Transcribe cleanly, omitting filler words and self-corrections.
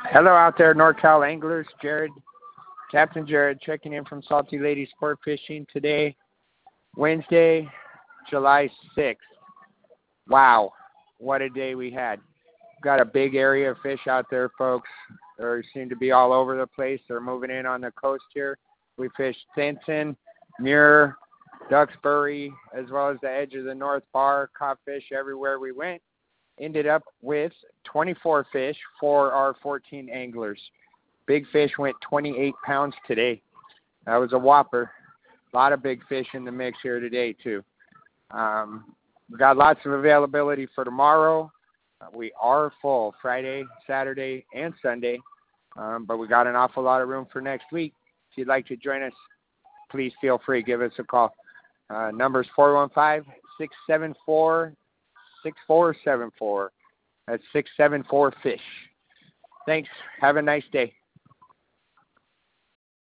Hello out there, NorCal anglers. Captain Jared, checking in from Salty Lady Sport Fishing today, Wednesday, July 6th. Wow, what a day we had. Got a big area of fish out there, folks. They seem to be all over the place. They're moving in on the coast here. We fished Stinson, Muir, Duxbury, as well as the edge of the North Bar. Caught fish everywhere we went. Ended up with 24 fish for our 14 anglers. Big fish went 28 pounds today. That was a whopper. A lot of big fish in the mix here today, too. We got lots of availability for tomorrow. We are full Friday, Saturday, and Sunday, but we got an awful lot of room for next week. If you'd like to join us, please feel free. Give us a call. Number's 415-674-6474. That's 674-FISH. Thanks. Have a nice day.